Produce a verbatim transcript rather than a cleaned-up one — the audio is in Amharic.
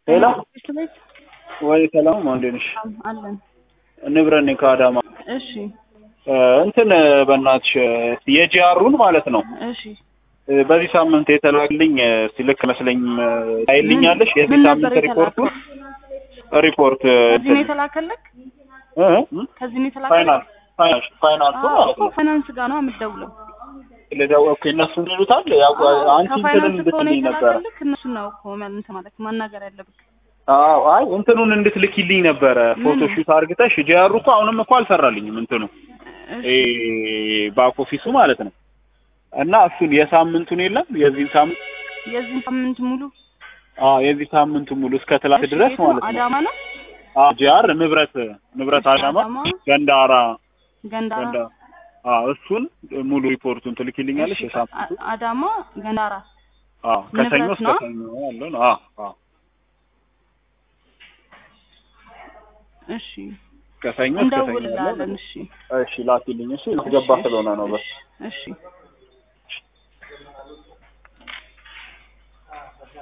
ሄሎ ቤት ወይ ሰላም ወንድንሽ አለን ንብረኔ ካዳማ እሺ እንትን በእናትሽ የጂአሩን ማለት ነው እሺ በዚህ ሳምንት የተላክልኝ ሲልክ መስለኝ አይልኛለሽ የዚህ ሳምንት ሪፖርቱ ሪፖርት ከዚህ ነው የተላከልክ እ ከዚህ ነው የተላከልክ ፋይናንስ ፋይናንስ ፋይናንስ ማለት ነው ፋይናንስ ጋር ነው የምትደውለው ለዳው ኦኬ እነሱ ይሉታል ያው አንቺ እንትን እንድትልኝ ነበር እነሱ ነው እኮ ማለት ማለት ማናገር ያለብክ አዎ አይ እንትኑን እንድትልኪልኝ ነበር ፎቶ ሹት አርግተሽ ጂአሩ እኮ አሁንም እኮ አልሰራልኝም እንትኑ እ ባክ ኦፊሱ ማለት ነው እና እሱን የሳምንቱን የለም የዚህ ሳምንት የዚህ ሳምንት ሙሉ አዎ የዚህ ሳምንት ሙሉ እስከ ትላንት ድረስ ማለት ነው አዳማ ነው አዎ ጂአር ንብረት ንብረት አዳማ ገንዳራ ገንዳራ አዎ እሱን ሙሉ ሪፖርቱን ትልኪልኛለሽ የሳምንቱ አዳማ ገንዳራ አዎ ከሰኞ እስከ ሰኞ ያለው አዎ አዎ እሺ ከሰኞ እስከ ሰኞ ያለው እሺ እሺ ላኪልኝ እሺ ልትገባ ስለሆነ ነው በስ እሺ